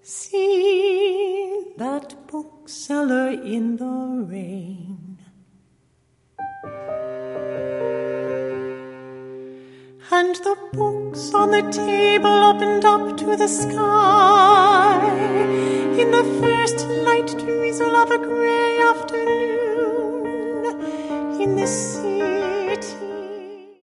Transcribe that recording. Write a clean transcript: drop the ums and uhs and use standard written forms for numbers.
See that bookseller in the rain. And the books on the table opened up to the sky in the first light drizzle of a grey afternoon in the sea.